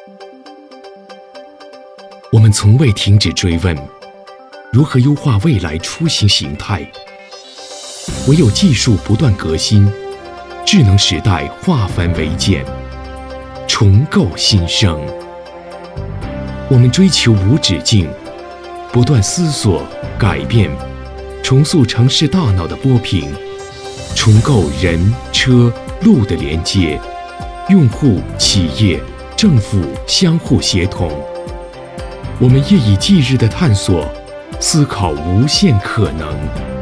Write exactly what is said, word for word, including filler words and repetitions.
我们从未停止追问，如何优化未来出行形态。唯有技术不断革新，智能时代化繁为简，重构新生。我们追求无止境，不断思索改变，重塑城市大脑的波频，重构人车路的连接，用户、企业、政府相互协同。我们夜以继日地探索，思考无限可能。